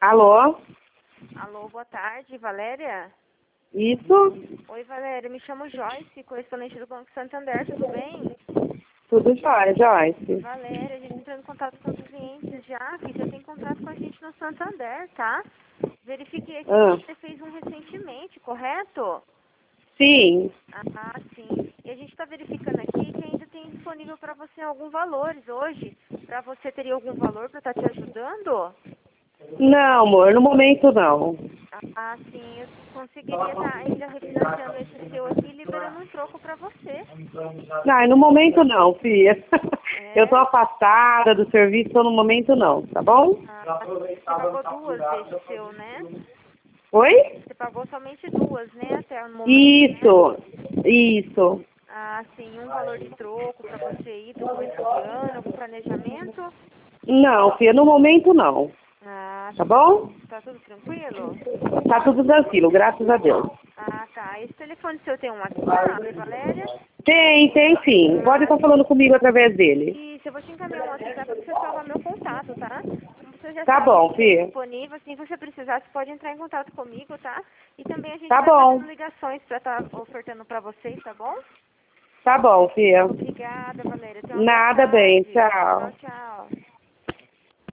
Alô? Alô, boa tarde, Valéria? Isso? Oi, Valéria, me chamo Joyce, correspondente do Banco Santander, tudo bem? Tudo jóia, Joyce. Valéria, a gente entrou em contato com os clientes já, que já tem contrato com a gente no Santander, tá? Verifiquei aqui Ah, que você fez um recentemente, correto? sim. Ah, sim. E a gente está verificando aqui que ainda tem disponível para você alguns valores hoje. Para você teria algum valor para estar te ajudando? Não, amor, no momento não. Ah, sim, eu conseguiria estar ainda refinanciando esse seu aqui, liberando um troco para você. Não, no momento não, filha. Eu tô É? afastada do serviço, então no momento não, tá bom? Ah, você pagou duas desse seu, né? Oi? Você pagou somente duas, né? Até o momento, né? Isso, isso. Ah, sim, um valor de troco para você ir para o começo de ano, algum planejamento? Não, filha, no momento não, Ah, tá bom? tá tudo tranquilo? Tá tudo tranquilo, graças a Deus. Ah, tá. Esse telefone seu tem um WhatsApp, Valéria? Tem sim. Pode Ah, estar falando comigo através dele. isso, eu vou te encaminhar um WhatsApp para você salvar meu contato, tá? Como você já Tá sabe bom, que está filha. disponível, se você precisar, você pode entrar em contato comigo, tá? E também a gente Tá vai bom, fazendo ligações para estar ofertando para vocês, tá bom? tá bom, filha. Obrigada, Valéria. Tenha uma boa Nada bem, tarde. Tchau, tchau. tchau.